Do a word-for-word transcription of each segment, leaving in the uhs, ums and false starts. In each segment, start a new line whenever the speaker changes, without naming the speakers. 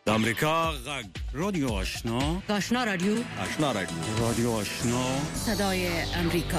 د امریکا غږ رادیو آشنا
آشنا رادیو
آشنا رادیو رادیو آشنا
صدای امریکا.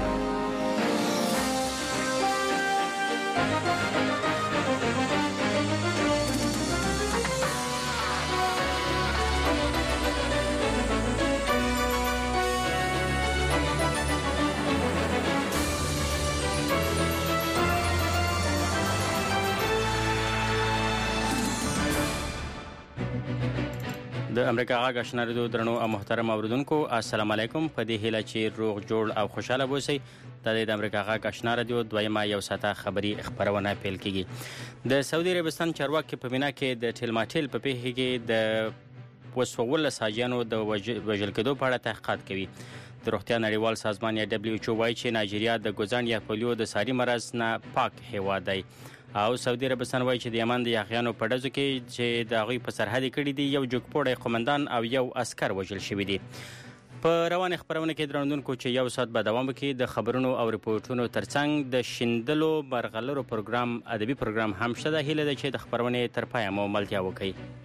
د امریکا غږ آشنا رادیو درنو او محترم اوریدونکو السلام علیکم. په دې هیله چې روغ جوړ او خوشاله اوسئ. د امریکا غږ آشنا رادیو دویمه یو ساعته خبری خبرونه پیل کیږي. د سعودي عربستان چارواکي په بنا کې د ټیلماټیل په پیښه کې د وسوول ساجانو د وژل کېدو په اړه تحقیقات کوي. د روغتیا نړیوال سازمان یا دبليو ایچ او وايي چې نایجیریا د ګوزان یا پولیو د ساري مرض نه پاک هیواد دی. او سعودي عربستان وايي چې د یمن د یاغیانو په ډزو کې چې د هغوی په سرحدي کړي دي یو جوګپوړی قومندان او یو عسكر وژل شوي دي. په روانه خبرونه کې درنوونکو چې یو ساعت به دوام وکړي. د خبرونو او ریپورتونو ترڅنګ د شیندلو برغلرو پروګرام ادبي پروګرام هم شته. هیله ده چې د خبرونه تر پایه مو ملتیا وکړي.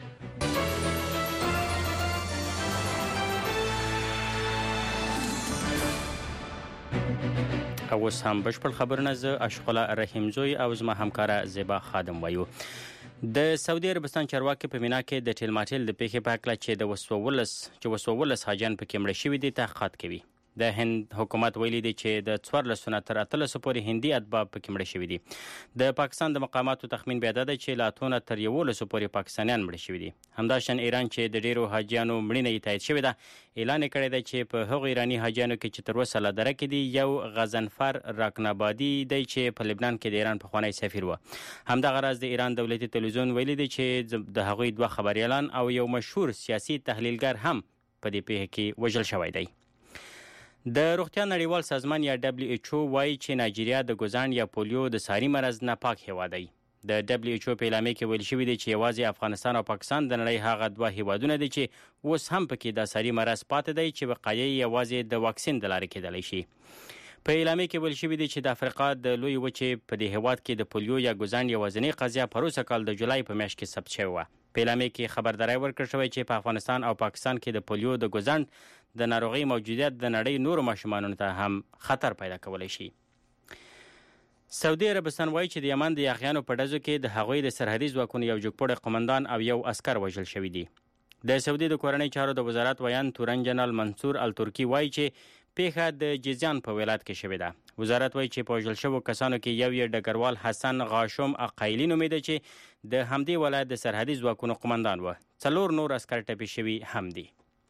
اوس هم بشپړ خبرونه زه اشقلا رحیم زوی او زما همکاره زیبا خادم وایو. د سعودي عربستان چارواکي په مینا کې د ټیلماټیل د پیښې په اړه چې د وسوولس چې وسوولس حاجیان پکې مړه شوي دي تحقیقات کوي. د هند حکومت ویلي دی چې د څوارلس نه تر اتلس پورې هندي اتباع پکې مړه شوي دي. د پاکستان د مقاماتو تخمین بیا ده چې لا اتونه تر یولس پورې پاکستانیان مړه شوي دي. همداشان ایران چې د ډیرو حاجیانو مړینه یې تایید شوې ده اعلان کړی دی چې په هغو ایرانی حاجیانو کې چې تر اوسه لا دره کې دي یو غزنفر راکنابادي دی چې په لبنان کې د ایران پخوانی سفیر و. همدغه راز د ایران دولتي تلویزیون ویلي دی چې د هغوی دوه خبریالان او یو مشهور سیاسي تحلیلګر هم په دې پیښه کې وژل شوی دی. د روغتیا نړیوال سازمان یا دبليو ایچ او وايي چې نایجیریا د ګوزان یا پولیو د ساري مرض نه پاک هیواد دی. د دبليو ایچ او په اعلامیه کې ویل شوی دی چې یوازې افغانستان او پاکستان د نړۍ هغه دوه هیوادونه دي چې اوس هم پکې د ساري مرض پاتې دی چې وقایع یوازې د واکسین د لارې کېدلی شي. په اعلامیه کې ویل شوی دی چې د افریقا د لوی وچې په دې هیواد کې د پولیو یا ګوزان یوازینۍ قضیه پروسه کال د جولای په میاشت کې ثبت شوی و. په اعلامیه کې خبرداري ورکړل شوې چې په افغانستان او پاکستان کې د پولیو د ګوزان د ناروغي موجودیت د نړۍ نورو ماشومانو ته هم خطر پیدا کولی شي. سعودي عربستان وایي چې د یمن د یاغیانو په ډزو کې د هغوی د سرحدي ځواکونو یو جوګپوړی قومندان او یو عسكر وژل شوي دي. د سعودي د کورنۍ چارو د وزارت ویان تورن جنرال منصور الترکی وایي چې پیښه د جیزان په ولایت کې شوې ده. وزارت وایي چې په وژل شوو کسانو کې یو یې ډګروال حسن غاشم اقایلی نومیده چې د همدې ولایت د سرحدي ځواکونو قومندان و. څلور نور عسکر ټپي شوي هم دي.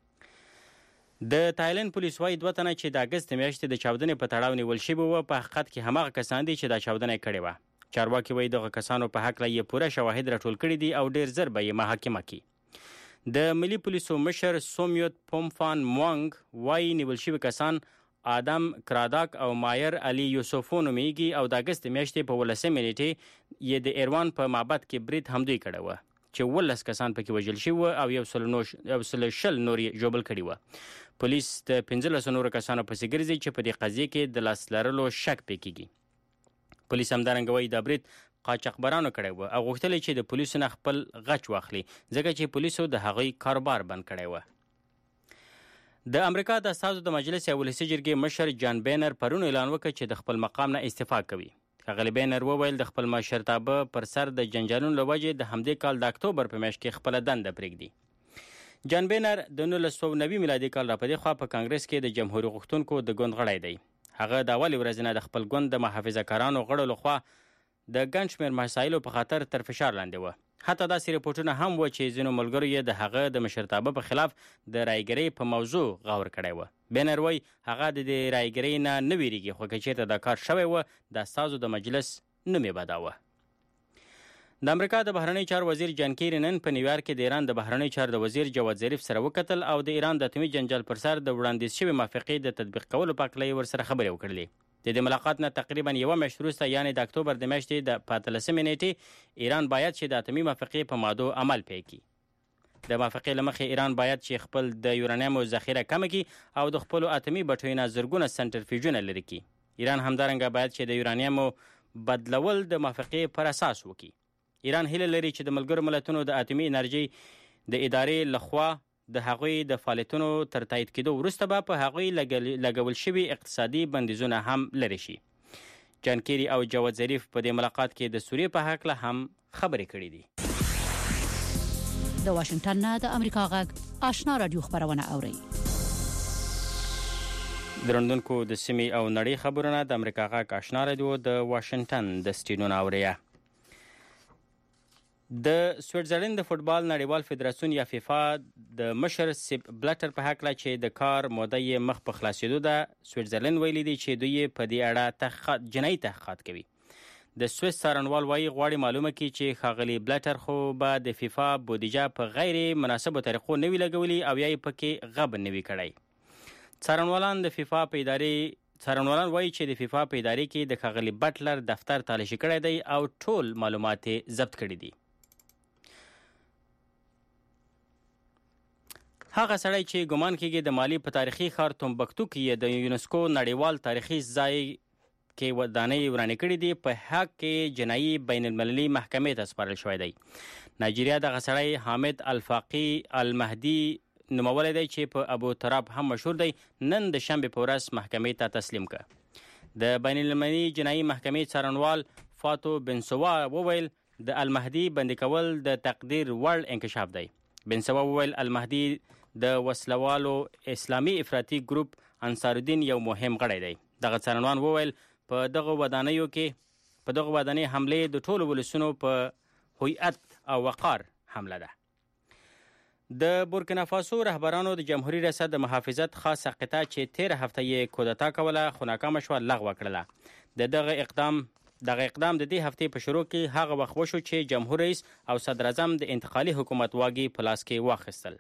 د تایلند پولیس وایي دوه تنه چې د اګست میاشتې د چاودنې په تړاو نیول شوي وو په حقیقت کې هماغه کسان دي چې دا چاودنه یې کړې وه. چارواکي وایي دغه کسانو په هکله یې پوره شواهد راټول کړي دي او ډیر زر به یې محاکمه کړي. د ملي پولیسو مشر سومیوت پومفان موانګ وایي نیول شوي کسان آدم کراداک او مایر علی یوسفو نومیږي او د اګست میاشتې په ولسمې نیټې یې د ایروان په معبد کې برید همدوی کړی وه چې ولس کسان پکې وژل شوي او یو سل شل نور یې ژوبل کړي وه. پولیس د پنځلسو نورو کسانو پسې ګرځي چې په دې قضیې کې د لاس لرلو شک پې کېږي. پولیس همدارنګه وایي دا برید قاچاقبرانو کړی و او غوښتل چې د پولیسو نه خپل غچ واخلي ځکه چې پولیسو د هغوی کاروبار بند کړی و. د امریکا د استازو د مجلس یا ولسي جرګې مشر جان بینر پرون اعلان وکړ چې د خپل مقام نه استعفا کوي. ښاغلی بینر وویل د خپل مشرتابه پر سر د جنجالونو له وجې د همدې کال د اکتوبر په میاشت کې خپله دنده پرېږدي. جان بینر د نولس سوه نوي میلادي کال راپدې خوا په کانګرس کې د جمهوري غوښتونکو د ګوند غړی دی. هغه د اولې ورځې نه د خپل ګوند د محافظه کارانو غړو لخوا د ګڼ شمېر مسایلو په خاطر تر فشار لاندې وه. حتی داسې رپورټونه هم و چې ځینو ملګرو یې د هغه د مشرتابه په خلاف د رایګرۍ په موضوع غور کړی و. بینر وایي هغه د دې رایګرۍ نه نه ویریږي خو که چېرته دا کار شوی و د استازو د مجلس نوم یې بداوه. د امریکا د بهرنۍ چارو وزیر جان کیری نن په نیویارک کې د ایران د بهرنۍ چارو د وزیر جواد ظریف سره وکتل او د ایران د اتمي جنجال پر سر د وړاندیز شوې موافقې د تطبیق کولو په هکله یې ورسره خبرې وکړلې. د دې ملاقات نه تقریبا یوه میاشت وروسته یعنې د اکتوبر د میاشتې د په اتلسمې نیټې ایران باید چې د اتمي موافقې په مادو عمل پی کړي. د موافقې له مخې ایران باید چې خپل د یورانیمو ذخیره کمه کړي او د خپلو اتمي بټیو نه زرګونه سنټرفیوژونه لرې کړي. ایران همدارنګه باید چې د یورانیمو بدلول د موافقې پر اساس وکړي. ایران هیله لري چې د ملګرو ملتونو د اتمي انرژي د ادارې لخوا د هغوی د فعالیتونو تر تایید کېدو وروسته به په هغوی لګول شوي اقتصادي بندیزونه هم لرې شي. جان کیری او جواد ظریف په دې ملاقات کې د سوریې په هکله هم خبرې کړې دي.
د واشنگټن نه د امریکا غږ آشنا رادیو خبرونه اوري.
درندونکو د سیمې او نړۍ خبرونه د امریکا غږ آشنا رادیو د واشنگټن د سټډیو نه اوري. د سویټزرلند د فوټبال نړیوال فدراسیون یا فیفا د مشر سیپ بلټر په هکله چې د کار موده یې مخ په خلاصېدو ده، سویټزرلند ویلي دي چې دوی په دې اړه تحقیقات جنایي تحقیقات کوي. د سویس څارنوال وایي غواړي معلومه کړي چې ښاغلي بلټر خو به د فیفا بودیجه په غیر مناسبو طریقو نه وي لګولي او یا یې پکې غبن نه وي کړی. څارنوالان د فیفا په ادارې څارنوالان وایي چې د فیفا په ادارې کې د ښاغلي بټلر دفتر تالاشي کړی دی او ټول معلومات یې ضبط کړي دي. هغه سړی چې ګمان کېږي د مالي په تاریخي ښار تومبکتو کې د یونسکو نړیوال تاریخي ځای کې ودانۍ ورانې کړي دي، په حق کې جنایي بین المللي محکمې ته سپارل شوی دی. نایجیریا دغه سړی حامد الفاقي المهدي نومولی دی چې په ابو تراب هم مشهور دی، نن د شنبې په ورځ محکمې ته تسلیم کړ. د بین المللي جنایي محکمې څارنوال فاتو بنسوا وویل د المهدي بندي کول د تقدیر وړ انکشاف دی. بنسوا وویل المهدي د وسلوالو اسلامي افراطي ګروپ انصارالدین یو مهم غړی دی. دغه څارنوال وویل په دغه ودانیو کې په دغه ودانۍ حملې د ټولو ولسونو په هویت او وقار حمله ده. د بورکینافاسو رهبرانو د جمهوریت ریاست د محافظت خاصه قطعه چې تیره هفته یې کودتا کوله خو ناکامه شوه لغوه کړله. د دغه اقدام دغه اقدام د دې هفتې په شروع کې هغه وخت وشو چې جمهور رئیس او صدر اعظم د انتقالي حکومت واګې په لاس کې واخیستل.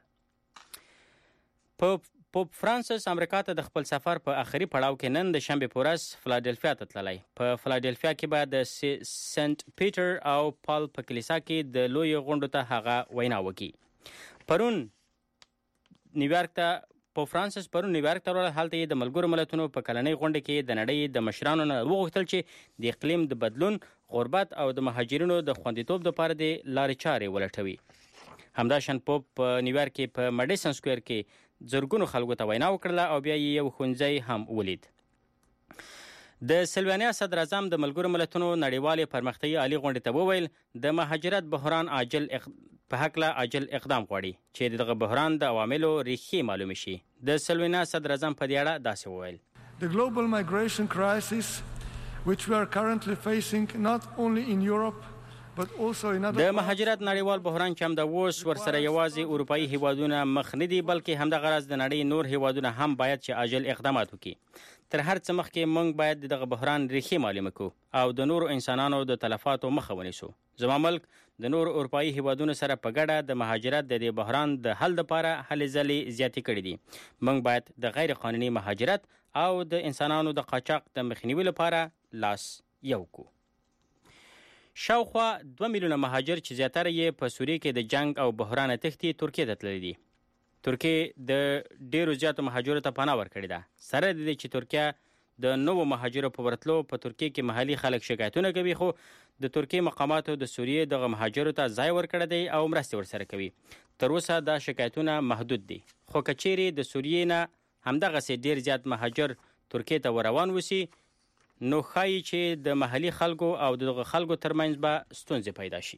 پوپ فرانسس امریکا ته د خپل سفر په آخري پړاو کې نن د شنبې په ورځ فلادلفیا ته تللی. په فلادلفیا کې به د سنت پیټر او پال په کلیسا کې د لوی غونډو ته هغه وینا وکړي. پرون نیویارک ته پوپ فرانسس پرون نیویارک ته ورغلی. هلته یې د ملګرو ملتونو په کلنۍ غونډه کې د نړۍ د مشرانو نه وغوښتل چې د اقلیم د بدلون، غربت او د مهاجرینو د خوندیتوب لپاره د لارې چارې ولټوي. همداشان پوپ په نیویارک کې په مډیسن سکویر کې زرګونو خلکو ته وینا وکړله او بیا یې یو ښوونځی هم ولید. د سلوانیا صدر اعظم د ملګرو ملتونو نړیوالې پرمختیایي عالي غونډې ته وویل د مهاجرت بحران عاجل اق... په هکله عاجل اقدام غواړي چې دغه بحران د عواملو ریښې معلومې شي. د سلوانیا صدر اعظم په دې اړه داسې وویل:
The global migration crisis which we are currently facing not only in Europe
د مهاجرت نړیوال بحران چې هم د اوس ورسره یوازې اروپایي هیوادونه مخ نه دي بلکې همدغه راز د نړۍ نور هیوادونه هم باید چې عاجل اقدامات وکړي. تر هر څه مخکې موږ باید دغه بحران ریښې معلومه کړو او د نورو انسانانو د تلفاتو مخه ونیسو. زما ملک د نور اروپایي هیوادونو سره په ګډه د مهاجرت د دې بحران د حل لپاره هلې ځلې زیاتې کړې دي. موږ باید د غیر قانوني مهاجرت او د انسانانو د قاچاق د مخنیوي لپاره لاس یو کړو. شاوخوا دوه میلیونه مهاجر چې زیاتره یې په سوریې کې د جنگ او بحران تښتي ترکیې ته تللي دي. ترکیې د ډیرو زیاتو مهاجرو ته پناه ورکړې ده. سره د دې چې ترکیه د نوو مهاجرو په ورتلو په ترکیې کې محلي خلک شکایتونه کوي، خو د ترکیې مقاماتو د سوریې دغه مهاجرو ته ځای ورکړی دی او مرستې ورسره کوي. تر اوسه دا شکایتونه محدود دي، خو که چیرې د سوریې نه همدغسې ډیر زیات مهاجر ترکیې ته ور روان وسي نو ښایي چې د محلي خلکو او دغه خلکو ترمنځ به ستونزې پیدا شي.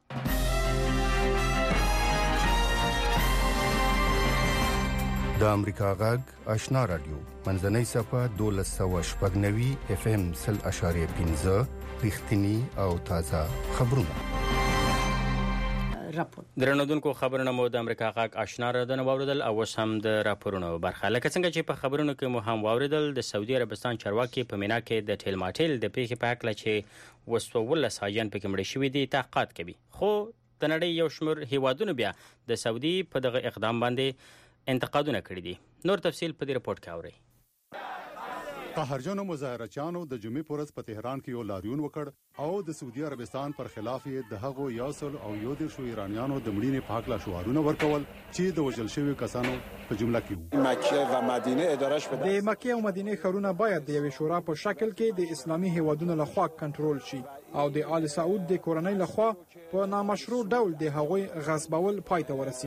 د امریکا غږ آشنا رادیو منځنۍ صفحه دولس سوه شپږ نوي اف ام سل اشاریه پنځه رښتینی او تازه خبرونه. درنودونکو خبرونه مو د امریکا غږ آشنا رادیو واوریدل او اوس هم د راپورونو برخه. لکه څنګه چې په خبرونو کې مو هم واوریدل، د سعودي عربستان چارواکي په مینا کې د ټیل ماټیل د پیښې په هکله چې وسوولس حاجیان پکې مړه شوي دي تحقیقات کوي، خو د نړۍ یو شمېر هیوادونو بیا د سعودي په دغه اقدام باندې انتقادونه کړي دي. نور تفصیل په دې رپورټ کې اورئ.
قهرجنو مظاهرچیانو د جمعې په ورځ په تهران کې یو لاریون وکړ او د سعودي عربستان پر خلاف یې د هغو یوسل او یو دیرشو ایرانیانو د مړینې په هکله شعارونه ورکول چې د وژل شویو کسانو په جمله کې وو.
مکه و مدینه ادارهش بده.
د مکه او مدینه ښارونه باید د یوې شورا په شکل کې د اسلامي هیوادونو لخوا کنټرول شي او د آل سعود د کورنۍ لخوا په نامشروع ډول د هغوی غصبول پای ته ورسیږي.